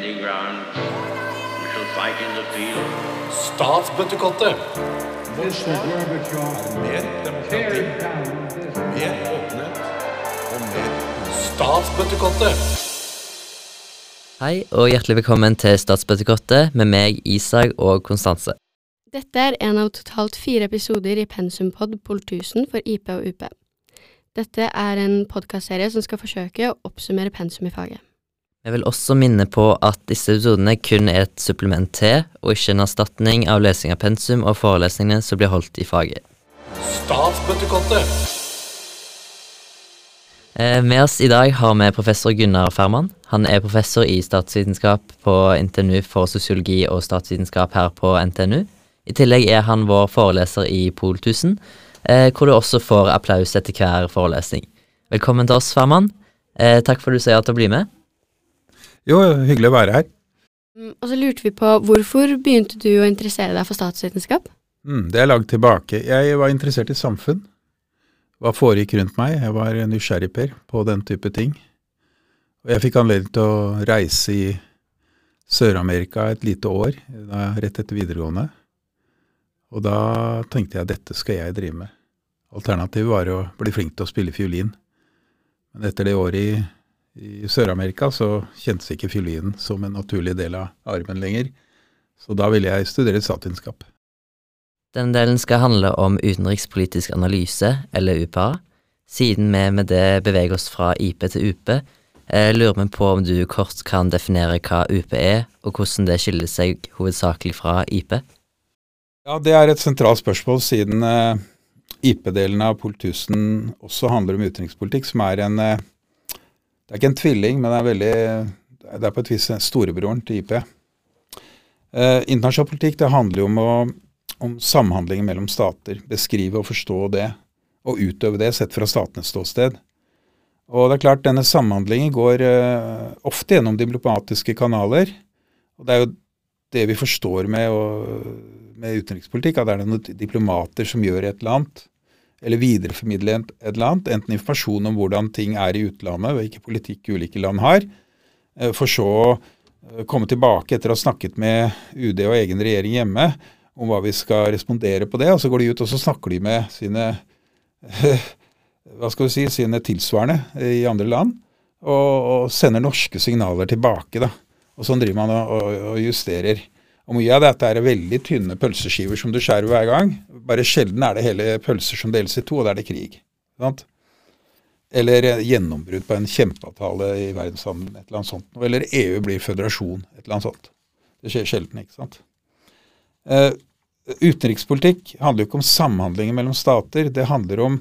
standing ground. We shall fight in the field. Statsbøttekottet. Mr. Gorbachev, Mer demokrati, tear down this mer åpenhet og mer Statsbøttekottet. Hei og hjertelig velkommen til Statsbøttekottet med meg, Isak og Konstanse. Dette er en av totalt 4 episoder i PensumPod Pol 1000 for IP og UP. Dette er en podcastserie som skal forsøke å oppsummere pensum i faget. Jeg vil også minne på at disse episodene kun er et supplement til, og ikke en erstatning av lesing av pensum og forelesningene som blir holdt i faget. Statsbøttekottet. Med oss i dag har vi professor Gunnar Ferman. Han er professor i statsvitenskap på NTNU for sosiologi og statsvitenskap her på NTNU. I tillegg er han vår foreleser i Pol 1000, hvor du også får applaus etter hver forelesning. Velkommen til oss, Ferman. Takk for at du sier at du blir med. Jo, hyggelig å være her. Og så lurte vi på, hvorfor begynte du å interessere deg for statsvitenskap? Det er langt tilbake. Jeg var interessert i samfunn. Hva foregikk rundt meg? Jeg var nysgjerrig på den type ting. Og jeg fikk anledning til å reise i Sør-Amerika et lite år, rett etter videregående. Og da tenkte jeg, dette skal jeg drive med. Alternativet var å bli flink til å spille fiolin. Men etter det året i Sør-Amerika så kjentes ikke fiolinen som en naturlig del av armen lenger. Så da ville jeg studere statsvitenskap. Denne delen skal handle om utenrikspolitisk analyse, eller UPA. Siden vi med det beveger oss fra IP til UP, lurer vi på om du kort kan definere hva UP er, og hvordan det skiller seg hovedsakelig fra IP. Ja, det er et sentralt spørsmål, siden IP-delen av Pol 1000 også handler om utenrikspolitikk, som er det er ikke en tvilling, men det er på et vis storebroren til IP. Internasjonal politikk, det handler jo om samhandlingen mellom stater, beskrive og forstå det, og utøve det sett fra statenes ståsted. Og det er klart, denne samhandlingen går ofte gjennom diplomatiske kanaler, og det er jo det vi forstår med utenrikspolitikk, at det er noen diplomater som gjør et eller annet, eller videreformidle et eller annet, enten informasjon om hvordan ting er i utlandet, og hvilken politikk ulike land har, for så å komme tilbake etter å ha snakket med UD og egen regjering hjemme, om hva vi skal respondere på det, og så går de ut og så snakker de med sine, sine tilsvarende i andre land, og sender norske signaler tilbake da. Og sånn driver man og justerer. Og mye av dette er veldig tynne pølseskiver som du skjærer hver gang. Bare sjelden er det hele pølser som deles i 2, og da er det krig. Sant? Eller gjennombrudd på en kjempeavtale i verdenshandelen, et eller annet sånt. Eller EU blir føderasjon, et eller annet sånt. Det skjer sjelden, ikke sant? Utenrikspolitikk handler jo ikke om samhandlinger mellom stater. Det handler om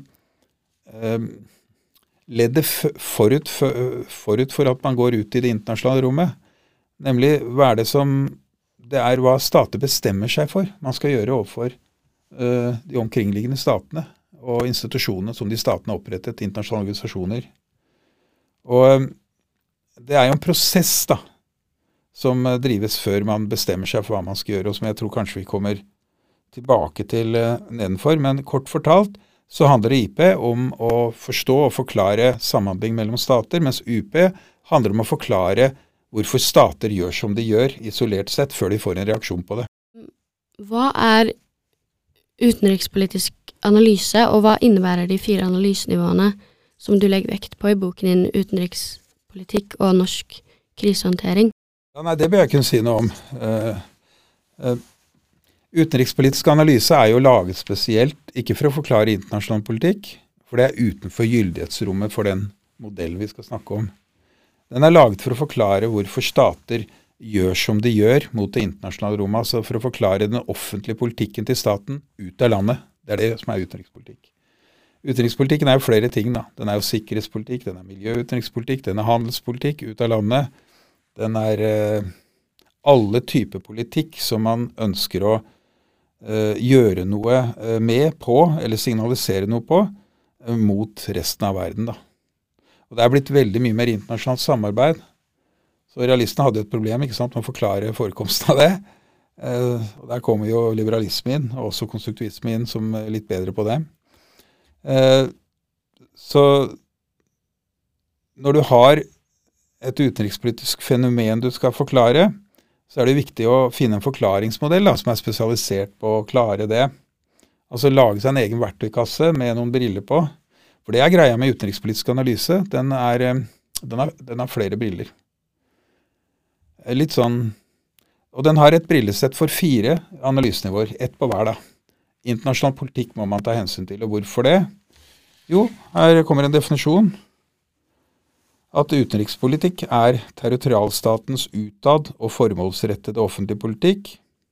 leddet forut for at man går ut i det internasjonale rommet. Nemlig, det er hva stater bestemmer seg for man skal gjøre overfor de omkringliggende statene og institusjonene som de statene har opprettet, internasjonale organisasjoner. Og det er jo en prosess da, som drives før man bestemmer seg for hva man skal gjøre, og som jeg tror kanskje vi kommer tilbake til nedenfor. Men kort fortalt så handler IP om å forstå og forklare samhandling mellom stater, mens UP handler om å forklare hvorfor stater gjør som de gjør, isolert sett, før de får en reaksjon på det. Hva er utenrikspolitisk analyse, og hva innebærer de 4 analysenivåene som du legger vekt på i boken din Utenrikspolitikk og norsk krisehåndtering? Ja, nei, det bør jeg kunne si noe om. Utenrikspolitisk analyse er jo laget spesielt, ikke for å forklare internasjonal politikk, for det er utenfor gyldighetsrommet for den modellen vi skal snakke om. Den er laget for å forklare hvorfor stater gjør som de gjør mot det internasjonale rommet, altså for å forklare den offentlige politikken til staten ut av landet. Det er det som er utenrikspolitikk. Utenrikspolitikken er jo flere ting da. Den er jo sikkerhetspolitikk, den er miljøutenrikspolitikk, den er handelspolitikk ut av landet. Den er alle typer politikk som man ønsker å gjøre noe med på, eller signalisere noe på, mot resten av verden da. Og det er blitt veldig mye mer internasjonalt samarbeid. Så realistene hadde et problem, ikke sant, med å forklare forekomsten av det. Og der kommer jo liberalisme inn, og også konstruktivisme inn som litt bedre på det. Så når du har et utenrikspolitisk fenomen du skal forklare, så er det viktig å finne en forklaringsmodell som er spesialisert på å klare det. Altså lage seg en egen verktøykasse med noen briller på. For det er greia med utenrikspolitisk analyse. Den har flere briller. Litt sånn, og den har et brillesett for 4 analysenivåer, ett på hver da. Internasjonal politikk må man ta hensyn til, og hvorfor det? Jo, her kommer en definisjon. At utenrikspolitikk er territorialstatens utad og formålsrettede offentlig politikk,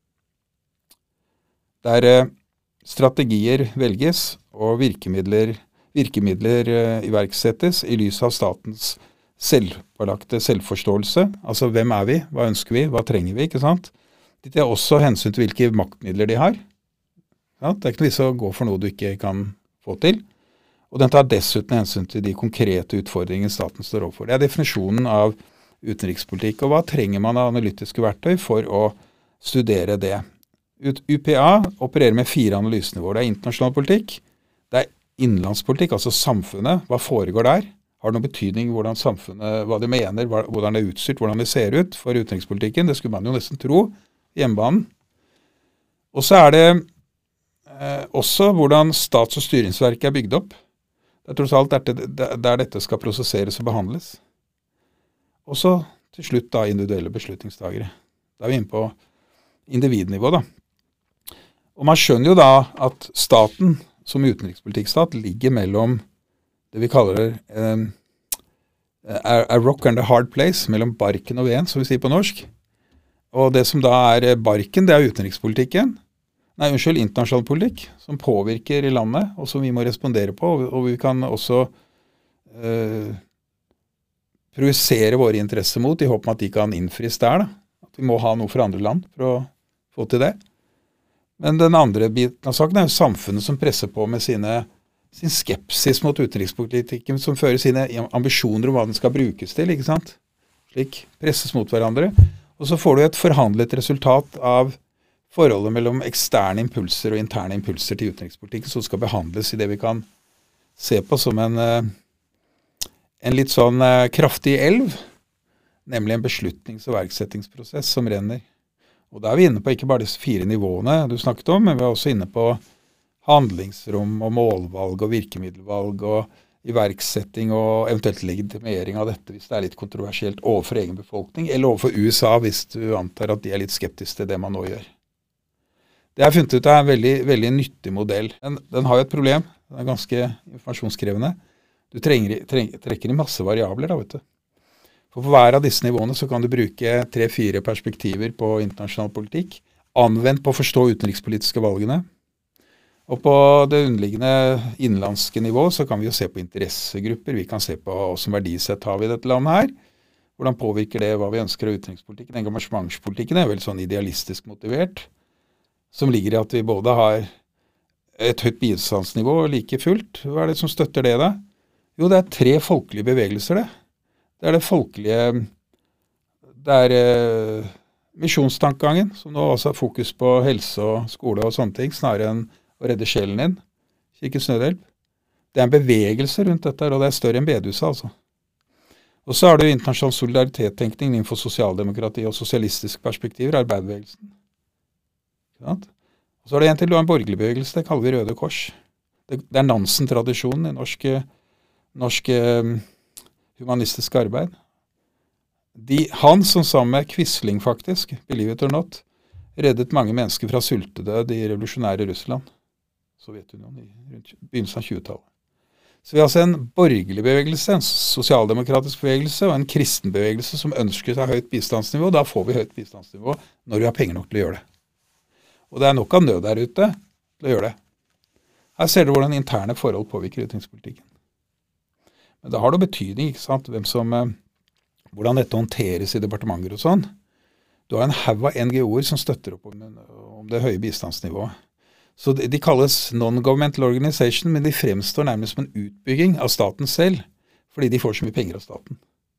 der strategier velges og virkemidler iverksettes i lys av statens selvpålagte selvforståelse. Altså hvem er vi, hva ønsker vi, hva trenger vi, ikke sant? Det er også hensyn til hvilke maktmidler de har. Ja, det er ikke noe vits å gå for noe du ikke kan få til. Og den tar dessuten hensyn til de konkrete utfordringene staten står overfor. Det er definisjonen av utenrikspolitikk, og hva trenger man av analytiske verktøy for å studere det. UPA opererer med 4 analysenivåer. Det er internasjonal politikk, det er innenlandspolitikk, altså samfunnet, hva foregår der? Har det noen betydning hvordan samfunnet, hva de mener, hvordan det er utstyrt, hvordan det ser ut for utenrikspolitikken? Det skulle man jo nesten tro, hjemmebanen. Og så er det også hvordan stats- og styringsverket er bygd opp. Det er tross alt der dette skal prosesseres og behandles. Og så til slutt da individuelle beslutningstagere. Da er vi inne på individnivå da. Og man skjønner jo da at staten som utenrikspolitikkstat ligger mellom det vi kaller a rock and a hard place, mellom barken og veden, som vi sier på norsk. Og det som da er barken, det er utenrikspolitikken. Internasjonal politikk, som påvirker i landet, og som vi må respondere på, og vi kan også projisere våre interesser mot, i håp om at de kan innfris der. Da. At vi må ha noe for andre land for å få til det. Men den andre biten av saken er jo samfunnet som presser på med sin skepsis mot utenrikspolitikken, som fører sine ambisjoner om hva den skal brukes til, ikke sant? Slik presses mot hverandre. Og så får du et forhandlet resultat av forholdet mellom eksterne impulser og interne impulser til utenrikspolitikken, som skal behandles i det vi kan se på som en litt sånn kraftig elv, nemlig en beslutnings- og verksettingsprosess som renner. Og da er vi inne på ikke bare disse 4 nivåene du snakket om, men vi er også inne på handlingsrom og målvalg og virkemiddelvalg og iverksetting og eventuelt legitimering av dette hvis det er litt kontroversielt overfor egen befolkning, eller overfor USA hvis du antar at de er litt skeptiske til det man nå gjør. Det har jeg funnet ut er en veldig, veldig nyttig modell. Den har jo et problem. Den er ganske informasjonskrevende. Du trekker i masse variabler da, vet du. For hver av disse nivåene så kan du bruke 3-4 perspektiver på internasjonal politikk, anvendt på å forstå utenrikspolitiske valgene. Og på det underliggende innenlandske nivå så kan vi jo se på interessegrupper, vi kan se på hvordan verdisett har vi i dette landet her. Hvordan påvirker det hva vi ønsker av utenrikspolitikken? Engasjementspolitikken er veldig sånn idealistisk motivert, som ligger i at vi både har et høyt bistandsnivå like fullt. Hva er det som støtter det da? Jo, det er 3 folkelige bevegelser det. Det er det folkelige, det er misjonstankegangen, som nå også har fokus på helse og skole og sånne ting, snarere enn å redde sjelen din. Kirkens Nødhjelp. Det er en bevegelse rundt dette, og det er større enn bedehuset altså. Og så har du internasjonal solidaritetstenkning innenfor sosialdemokrati og sosialistisk perspektiver, arbeiderbevegelsen. Og så er det en til en borgerlig bevegelse, det kaller vi Røde Kors. Det er Nansen-tradisjonen i norsk humanistisk arbeid. Han som sammen med Quisling faktisk, believe it or not, reddet mange mennesker fra sultedød i revolusjonære Russland, Sovjetunionen, i begynnelsen av 20-tallet. Så vi har altså en borgerlig bevegelse, en sosialdemokratisk bevegelse og en kristen bevegelse som ønsker seg høyt bistandsnivå. Da får vi høyt bistandsnivå når vi har penger nok til å gjøre det. Og det er nok av nød der ute til å gjøre det. Her ser du hvordan interne forhold påvirker utenrikspolitikken. Men det har det betydning, ikke sant, hvordan dette håndteres i departementer og sånn. Du har en haug av NGO-er som støtter opp om det høye bistandsnivået. Så de kalles non-governmental organization, men de fremstår nærmest som en utbygging av staten selv, fordi de får så mye penger av staten.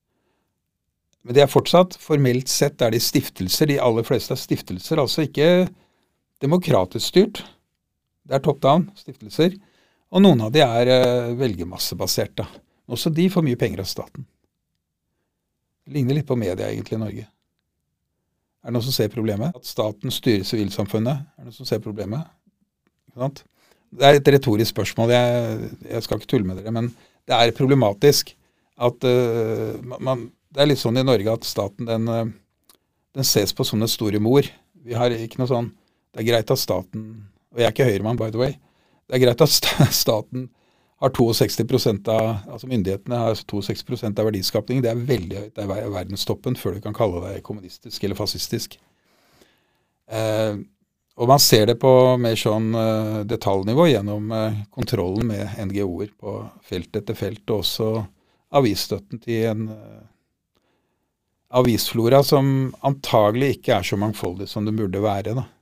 Men det er fortsatt, formelt sett er de stiftelser, de aller fleste er stiftelser, altså ikke demokratisk styrt. Det er top-down stiftelser, og noen av de er velgermassebasert da. Også de får mye penger av staten. Det ligner litt på media egentlig i Norge. Er det noen som ser problemet? At staten styrer sivilsamfunnet? Er det noen som ser problemet? Ikke sant? Det er et retorisk spørsmål, jeg skal ikke tulle med dere, men det er problematisk at det er litt sånn i Norge at staten den ses på som den store mor. Vi har ikke noe sånn, det er greit at staten, og jeg er ikke høyremann by the way, det er greit at staten har 62% altså myndighetene har 62% av verdiskapningen, det er veldig høyt, det er verdenstoppen før du kan kalle det kommunistisk eller fascistisk. Og man ser det på mer sånn detaljnivå gjennom kontrollen med NGO-er på felt etter felt, og også avisstøtten til en avisflora som antagelig ikke er så mangfoldig som det burde være. Da.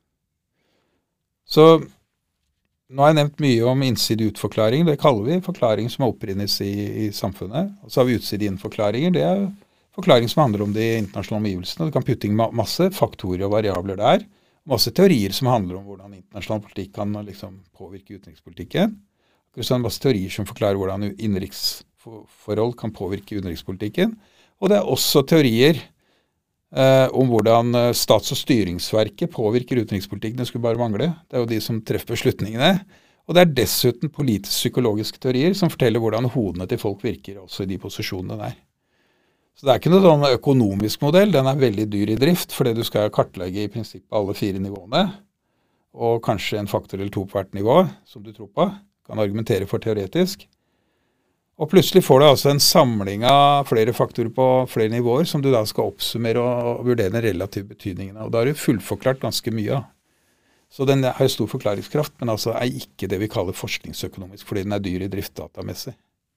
Så nå har jeg nevnt mye om innside-utforklaring, det kaller vi forklaring som er opprinnelse i samfunnet. Og så har vi utside-innforklaringer, det er forklaring som handler om de internasjonale omgivelsene. Du kan putte inn masse faktorer og variabler der. Masse teorier som handler om hvordan internasjonal politikk kan liksom påvirke utenrikspolitikken. Og så er det masse teorier som forklarer hvordan innenriksforhold kan påvirke utenrikspolitikken. Og det er også teorier om hvordan stats- og styringsverket påvirker utenrikspolitikken. Det skulle bare mangle. Det er jo de som treffer beslutningene. Og det er dessuten politisk-psykologiske teorier som forteller hvordan hodene til folk virker også i de posisjonene der. Så det er ikke noe sånn økonomisk modell, den er veldig dyr i drift, fordi du skal kartlegge i prinsippet alle 4 nivåene, og kanskje en faktor eller 2 på hvert nivå, som du tror på, kan argumentere for teoretisk. Og plutselig får du altså en samling av flere faktorer på flere nivåer, som du da skal oppsummere og vurdere den relative betydningen. Og da har du fullforklart ganske mye. Så den har stor forklaringskraft, men altså er ikke det vi kaller forskningsøkonomisk, fordi den er dyr i drift datamessig.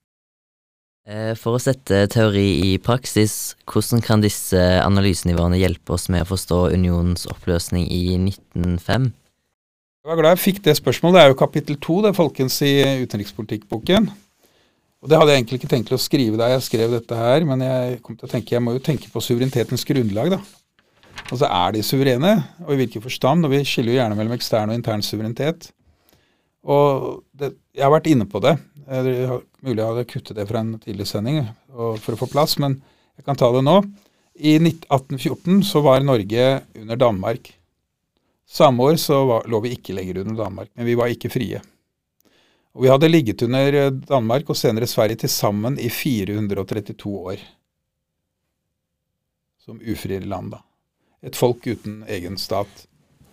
For å sette teori i praksis, hvordan kan disse analysenivåene hjelpe oss med å forstå unionens oppløsning i 1905? Jeg var glad jeg fikk det spørsmålet. Det er jo kapittel 2, det er folkens i utenrikspolitikkboken. Og det hadde jeg egentlig ikke tenkt å skrive da jeg skrev dette her, men jeg kom til å tenke, jeg må jo tenke på suverenitetens grunnlag da. Altså er de suverene, og i hvilken forstand, og vi skiller jo gjerne mellom ekstern og intern suverenitet. Og jeg har vært inne på det. Mulig jeg hadde kuttet det fra en tidlig sending for å få plass, men jeg kan ta det nå. I 1814 så var Norge under Danmark. Samme år så lå vi ikke lenger under Danmark, men vi var ikke frie. Og vi hadde ligget under Danmark og senere Sverige til sammen i 432 år. Som ufrie land da. Et folk uten egen stat.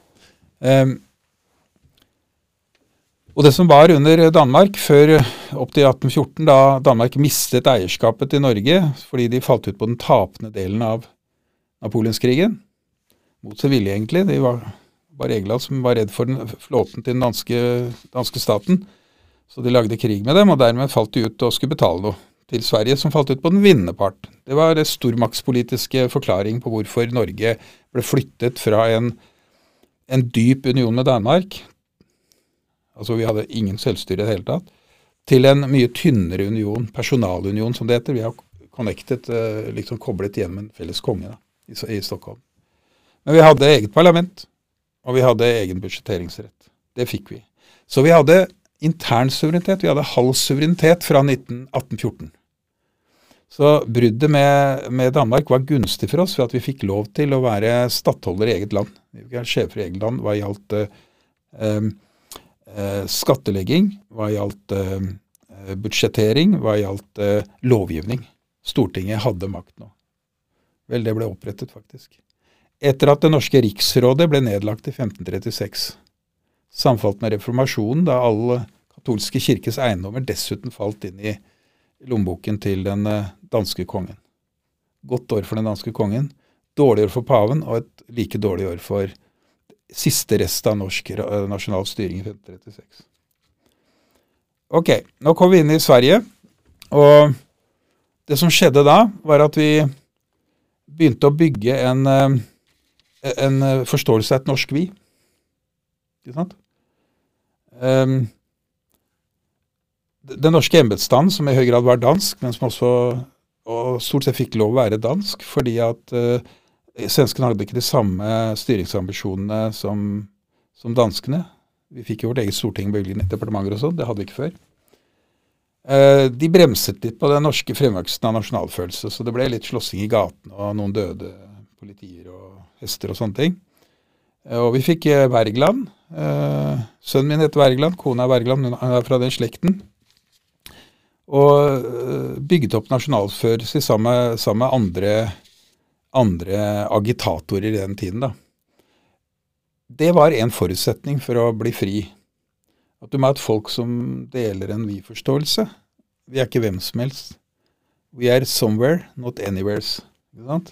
Og det som var under Danmark før opp til 1814, da Danmark mistet eierskapet til Norge, fordi de falt ut på den tapende delen av Napoleonskrigen, mot sin vilje egentlig, det var bare England som var redd for flåten til den danske staten, så de lagde krig med dem, og dermed falt de ut og skulle betale noe til Sverige, som falt ut på den vinnende part. Det var en stormaktspolitiske forklaring på hvorfor Norge ble flyttet fra en dyp union med Danmark, altså vi hadde ingen selvstyre i det hele tatt, til en mye tynnere union, personalunion som det heter. Vi har connected, liksom koblet igjen med en felles konge da, i Stockholm. Men vi hadde eget parlament, og vi hadde egen budsjetteringsrett. Det fikk vi. Så vi hadde intern suverenitet, vi hadde halv suverenitet fra 1814. Så bruddet med Danmark var gunstig for oss, for at vi fikk lov til å være stattholder i eget land. Vi fikk være sjefer i eget land, hva gjaldt skattelegging, hva gjaldt budsjettering, hva gjaldt lovgivning. Stortinget hadde makt nå. Vel, det ble opprettet faktisk. Etter at det norske riksrådet ble nedlagt i 1536, sammenfalt med reformasjonen, da alle katolske kirkes eiendommer dessuten falt inn i lommeboken til den danske kongen. Godt år for den danske kongen, dårlig år for paven, og et like dårlig år for siste rest av norsk nasjonal styring i 1536. Ok, nå kom vi inn i Sverige, og det som skjedde da, var at vi begynte å bygge en forståelse av et norsk vi. Ikke sant? Den norske embetsstanden, som i høy grad var dansk, men som også og stort sett fikk lov å være dansk, fordi at svenskene hadde ikke de samme styringsambisjonene som danskene. Vi fikk jo vårt eget storting, bevilgende departementer og sånn, det hadde vi ikke før. De bremset litt på den norske fremveksten av nasjonalfølelse, så det ble litt slåssing i gaten og noen døde politier og hester og sånne ting. Og vi fikk Wergeland. Sønnen min heter Wergeland, kona er Wergeland, hun er fra den slekten. Og bygget opp nasjonalfølelse sammen med andre agitatorer i den tiden, da. Det var en forutsetning for å bli fri. At du må ha et folk som deler en vi-forståelse. Vi er ikke hvem som helst. We are somewhere, not anywheres. Ikke sant?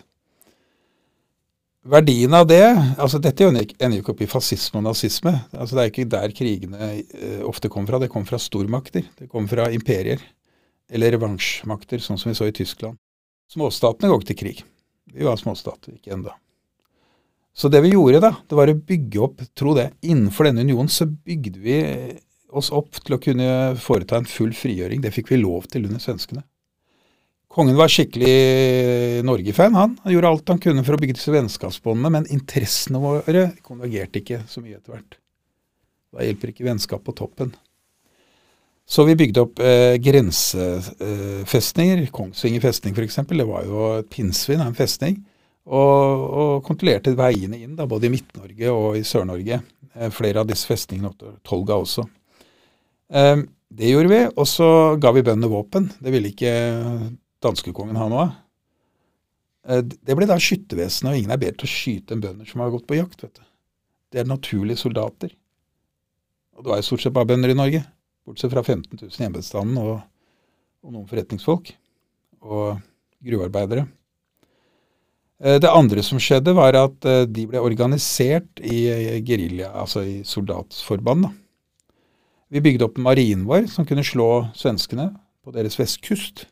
Verdien av det, altså dette ender jo ikke opp i fascisme og nazisme. Altså det er ikke der krigene ofte kom fra. Det kom fra stormakter. Det kom fra imperier. Eller revansjmakter, sånn som vi så i Tyskland. Småstatene går ikke til krig. Vi var småstater, ikke enda. Så det vi gjorde da, det var å bygge opp, tro det, innenfor denne unionen så bygde vi oss opp til å kunne foreta en full frigjøring. Det fikk vi lov til under svenskene. Kongen var skikkelig Norge-fan, han gjorde alt han kunne for å bygge disse vennskapsbåndene, men interessene våre konvergerte ikke så mye etter hvert. Da hjelper ikke vennskap på toppen. Så vi bygde opp grensefestninger, Kongsvinger festning for eksempel, det var jo et pinnsvin, en festning, og kontrollerte veiene inn, da, både i Midt-Norge og i Sør-Norge. Flere av disse festningene, Tolga også. Det gjorde vi, og så ga vi bøndene våpen. Det ville ikke danskekongen ha noe. Det ble da skyttevesenet, og ingen er bedre til å skyte enn bønder som har gått på jakt, vet du. Det er naturlige soldater. Og det var jo stort sett bare bønder i Norge, bortsett fra 15 000 i embetsstanden og noen forretningsfolk og gruvearbeidere. Det andre som skjedde var at de ble organisert i guerilla, altså i soldatsforband. Da. Vi bygde opp marinen vår som kunne slå svenskene på deres vestkust.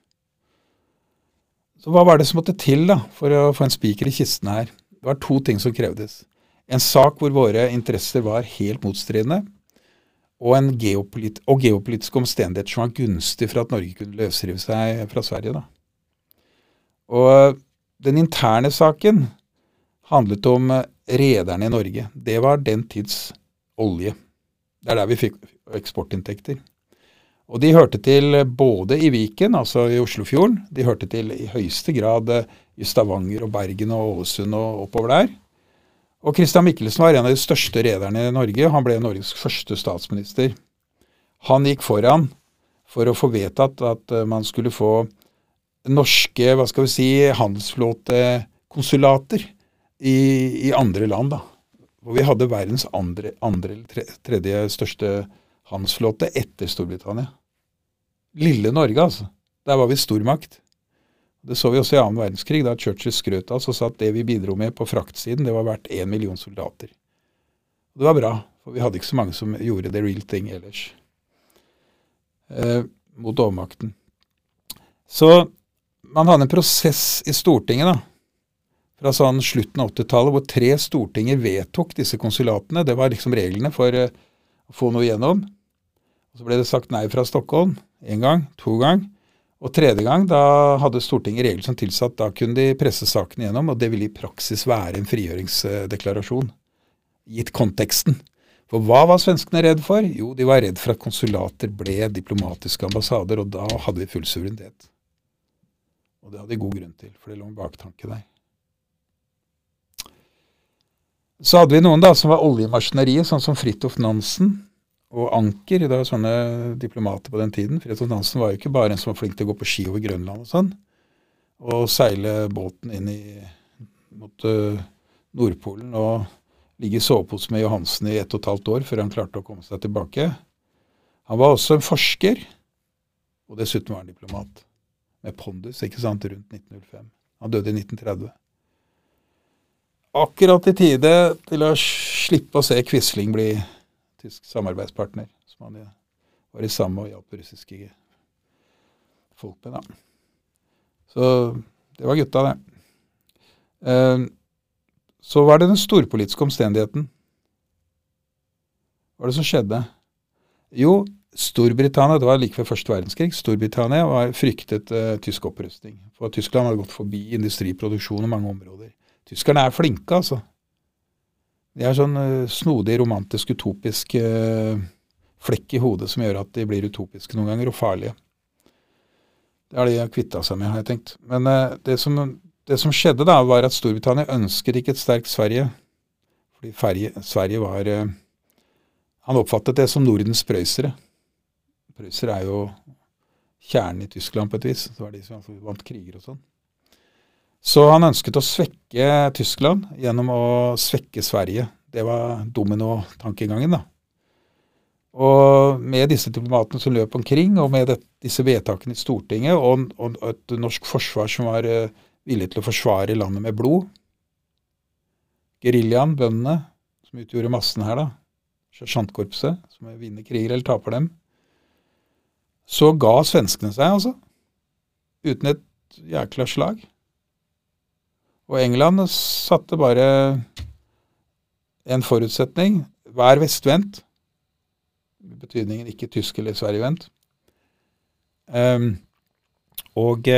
Så hva var det som måtte til da, for å få en spiker i kisten her? Det var 2 ting som krevdes. En sak hvor våre interesser var helt motstridende, og geopolitiske omstendigheter som var gunstig for at Norge kunne løsrive seg fra Sverige. Da. Og den interne saken handlet om rederne i Norge. Det var den tids olje. Det er der vi fikk eksportinntekter. Og de hørte til både i Viken, altså i Oslofjorden, de hørte til i høyeste grad i Stavanger og Bergen og Ålesund og oppover der. Og Christian Michelsen var en av de største rederne i Norge. Han ble Norges første statsminister. Han gikk foran for å få vedtatt at man skulle få norske, handelsflåtekonsulater i andre land, da. Og vi hadde verdens andre eller tredje største handelsflåte etter Storbritannia. Lille Norge, altså. Der var vi stormakt. Det så vi også i 2. verdenskrig, da Churchill skrøt av oss og sa at det vi bidro med på fraktsiden, det var verdt 1 million soldater. Det var bra, for vi hadde ikke så mange som gjorde the real thing ellers. Mot overmakten. Så man hadde en prosess i Stortinget da, fra sånn slutten av 80-tallet, hvor 3 stortinger vedtok disse konsulatene. Det var liksom reglene for å få noe igjennom. Og så ble det sagt nei fra Stockholm 1 gang, 2 gang, og 3. gang da hadde Stortinget regler som tilsatt, da kunne de presse saken igjennom, og det ville i praksis være en frigjøringsdeklarasjon, gitt konteksten. For hva var svenskene redd for? Jo, de var redd for at konsulater ble diplomatiske ambassader, og da hadde vi full suverenitet. Og det hadde de god grunn til, for det lå en baktanke der. Så hadde vi noen da som var oljemaskineriet, sånn som Fridtjof Nansen og Anker. Det var sånne diplomater på den tiden. Fridtjof Nansen var jo ikke bare en som var flink til å gå på ski over Grønland og sånn, og seile båten inn mot Nordpolen og ligge i sovepose med Johansen i 1,5 år før han klarte å komme seg tilbake. Han var også en forsker, og dessuten var han diplomat. Med pondus, ikke sant, rundt 1905. Han døde i 1930. Akkurat i tide til å slippe å se Quisling bli tysk samarbeidspartner, som han var i sammen og hjalp russiske folk med. Da. Så det var gutta, det. Så var det den storpolitiske omstendigheten. Hva var det som skjedde? Jo, Storbritannia, det var like ved første verdenskrig, Storbritannia var fryktet tysk opprustning. For Tyskland hadde gått forbi industriproduksjon i mange områder. Tyskerne er flinke, altså. De er sånn snodig, romantisk, utopisk flekk i hodet som gjør at de blir utopiske noen ganger, og farlige. Det har de kvittet seg med, har jeg tenkt. Men det som skjedde da, var at Storbritannia ønsket ikke et sterkt Sverige. Fordi Sverige var... han oppfattet det som Nordens prøysere. Prøysere er jo kjernen i Tyskland på et vis. Det var de som vant kriger og sånn. Så han ønsket å svekke Tyskland gjennom å svekke Sverige. Det var domino-tankegangen da. Og med disse diplomatene som løp omkring, og med disse vedtakene i Stortinget, og et norsk forsvar som var villig til å forsvare landet med blod, guerillaen, bøndene, som utgjorde massen her da, sersjantkorpset, som vinner kriger eller taper dem, så ga svenskene seg altså, uten et jækla slag. Og England satte bare en forutsetning, vær vestvendt, i betydningen ikke tysk eller Sverigevendt, og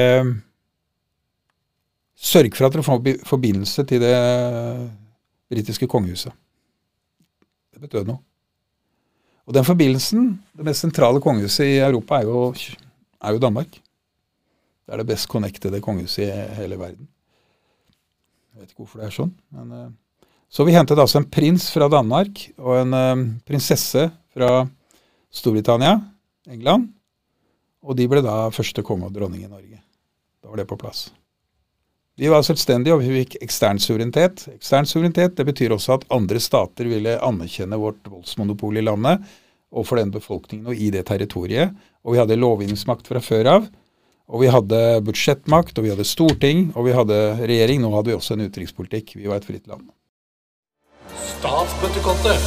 sørg for at dere får forbindelse til det britiske kongehuset. Det betød noe. Og den forbindelsen, det mest sentrale kongehuset i Europa er jo Danmark. Det er det best connectede kongehuset i hele verden. Jeg vet ikke hvorfor det er sånn. Men, så vi hentet altså en prins fra Danmark og en prinsesse fra Storbritannia, England, og de ble da første konge og dronning i Norge. Da var det på plass. Vi var selvstendige, og vi fikk ekstern suverenitet. Ekstern suverenitet, det betyr også at andre stater ville anerkjenne vårt voldsmonopol i landet, og for den befolkningen og i det territoriet. Og vi hadde lovgivningsmakt fra før av, og vi hadde budsjettmakt, og vi hadde storting, og vi hadde regjering. Nå hadde vi også en utenrikspolitikk. Vi var et fritt land. Statsbøttekottet.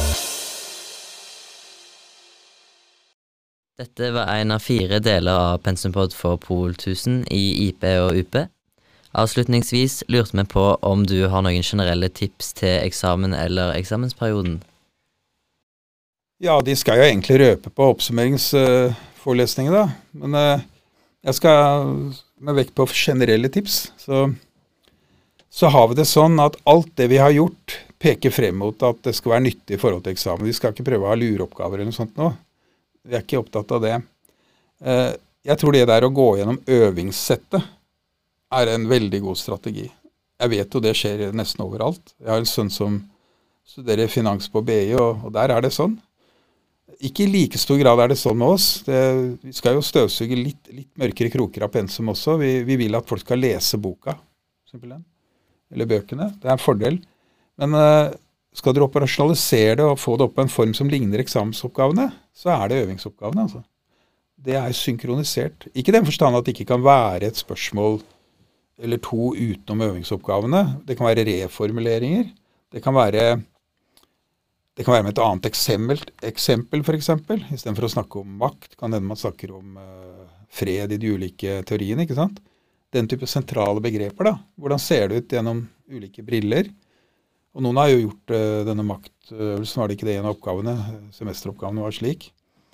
Dette var en av 4 deler av Pensumpod for Pol 1000 i IP og UP. Avslutningsvis lurte vi på om du har noen generelle tips til eksamen eller eksamensperioden. Ja, de skal jo egentlig røpe på oppsummeringsforelesninger da, men jeg skal med vekt på generelle tips. Så har vi det sånn at alt det vi har gjort peker frem mot at det skal være nyttig i forhold til eksamen. Vi skal ikke prøve å ha lureoppgaver eller noe sånt nå. Vi er ikke opptatt av det. Jeg tror det der å gå gjennom øvingssettet er en veldig god strategi. Jeg vet jo det skjer nesten overalt. Jeg har en sønn som studerer finans på BI, og der er det sånn. Ikke i like stor grad er det sånn med oss. Vi skal jo støvsuge litt mørkere kroker av pensum også. Vi vil at folk skal lese boka, simpelthen. Eller bøkene. Det er en fordel. Men skal dere operasjonalisere det og få det opp på en form som ligner eksamensoppgavene, så er det øvingsoppgavene. Altså. Det er synkronisert. Ikke i den forstand at det ikke kan være et spørsmål eller 2 utenom øvingsoppgavene. Det kan være reformuleringer. Det kan være med et annet eksempel for eksempel. I stedet for å snakke om makt, kan man snakke om fred i de ulike teoriene, ikke sant? Den type sentrale begreper da. Hvordan ser det ut gjennom ulike briller? Og noen har jo gjort denne maktøvelsen, var det ikke det en av oppgavene, semesteroppgavene var slik.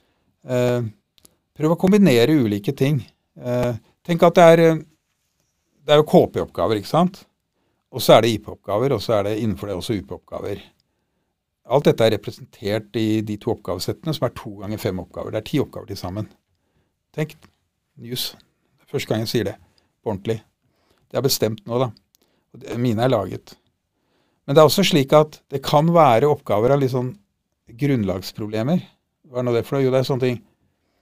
Prøv å kombinere ulike ting. Tenk at det er jo KP-oppgaver, ikke sant? Og så er det IP-oppgaver, og så er det innenfor det også UP-oppgaver. Alt dette er representert i de 2 oppgavesettene, som er 2 ganger 5 oppgaver. Det er 10 oppgaver til sammen. Tenk, news. Første gang jeg sier det, på ordentlig. Det er bestemt nå da. Mine er laget. Men det er også slik at det kan være oppgaver av litt sånn grunnlagsproblemer. Hva er nå det for noe? Jo, det er sånne ting.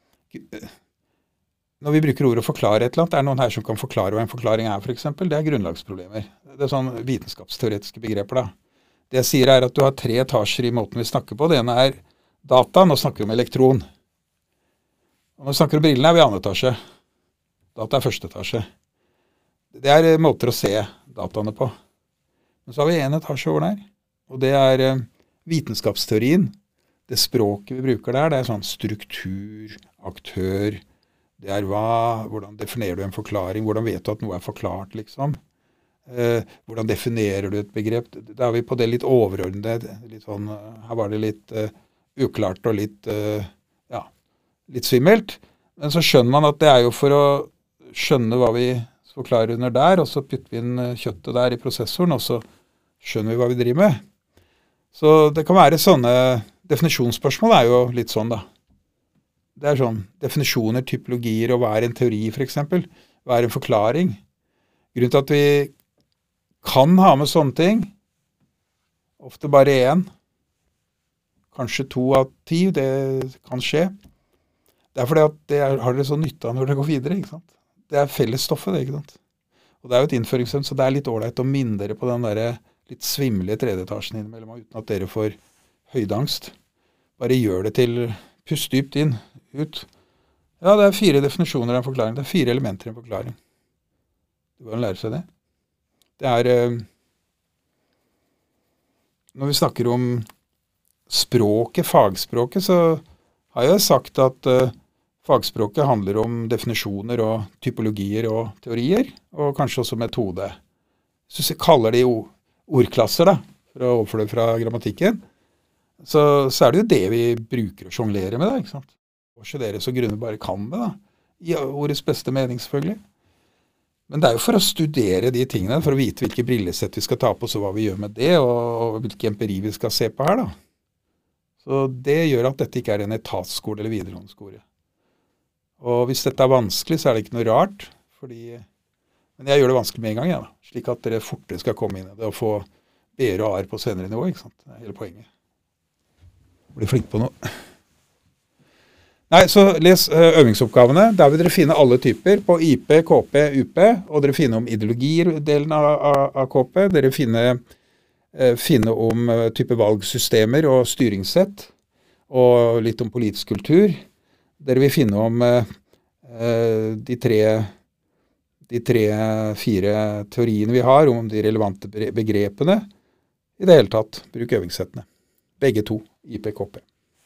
Når vi bruker ordet å forklare et eller annet, er det noen her som kan forklare hva en forklaring er, for eksempel. Det er grunnlagsproblemer. Det er sånn vitenskapsteoretiske begreper da. Det jeg sier er at du har 3 etasjer i måten vi snakker på. Det ene er data, nå snakker vi om elektron. Og når vi snakker om brillene er vi i 2. etasje. Data er 1. etasje. Det er måter å se dataene på. Men så har vi 1 etasje over der, og det er vitenskapsteorien. Det språket vi bruker der, det er sånn struktur, aktør, det er hvordan definerer du en forklaring, hvordan vet du at noe er forklart, liksom. Hvordan definerer du et begrep? Da er vi på det litt overordnede, litt sånn, her var det litt uklart og litt svimmelt. Men så skjønner man at det er jo for å skjønne hva vi forklarer under der, og så putter vi inn kjøttet der i prosessoren, og så skjønner vi hva vi driver med. Så det kan være sånne, definisjonsspørsmål er jo litt sånn da. det er sånn definisjoner, typologier, og hva er en teori for eksempel? Hva er en forklaring? Grunnen til at vi kan ha med sånne ting, ofte bare 1, kanskje 2 av 10, det kan skje. Det er fordi at det har dere så nytte av når dere går videre, ikke sant? Det er fellesstoffet det, ikke sant? Og det er jo et innføringsevne, så det er litt ordentlig å minne dere på den der litt svimmelige 3. etasjen innimellom, uten at dere får høydeangst. Bare gjør det til, pust dypt inn, ut. Ja, det er 4 definisjoner av en forklaring, det er 4 elementer i en forklaring. Du kan lære seg det. Det er, når vi snakker om språket, fagspråket, så har jeg sagt at fagspråket handler om definisjoner og typologier og teorier, og kanskje også metode. Så jeg kaller de ordklasser da, for å overføre det fra grammatikken, så er det jo det vi bruker å jonglere med da, ikke sant? Og ikke dere så grunne bare kan det da, i ordets beste mening selvfølgelig. Men det er jo for å studere de tingene, for å vite hvilke brillesett vi skal ta på, så hva vi gjør med det, og hvilke empiri vi skal se på her da. Så det gjør at dette ikke er en etatsskole eller videregående skole. Og hvis dette er vanskelig, så er det ikke noe rart, men jeg gjør det vanskelig med en gang, ja, da, slik at dere fortere skal komme inn i det, og få B-er og A-er på senere nivå, ikke sant? Det er hele poenget. Bli flink på noe. Nei, så les øvingsoppgavene. Der vil dere finne alle typer på IP, KP, UP, og dere finner om ideologier-delen av KP. Dere finner om type valgsystemer og styringssett, og litt om politisk kultur. Dere vil finne om de 3-4 teoriene vi har, om de relevante begrepene. I det hele tatt, bruk øvingssettene. Begge 2, IP, KP.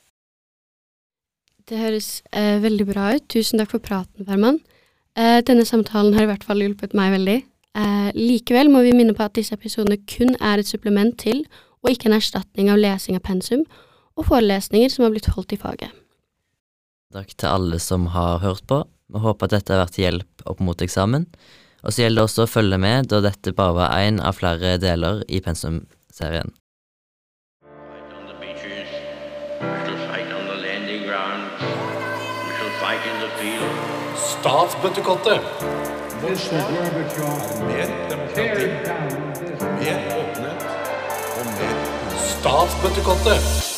Det høres veldig bra ut. Tusen takk for praten, Ferman. Denne samtalen har i hvert fall hjulpet meg veldig. Likevel må vi minne på at disse episodene kun er et supplement til, og ikke en erstatning av lesing av pensum, og forelesninger som har blitt holdt i faget. Takk til alle som har hørt på. Vi håper at dette har vært hjelp opp mot eksamen. Og så gjelder det også å følge med, da dette bare var en av flere deler i pensumserien. On the beaches, we shall fight on the landing ground, we shall fight in the field. Statsbøttekottet. Mr. Gorbachev, Mer tear demokrati, down this mer åpenhet og mer statsbøttekottet.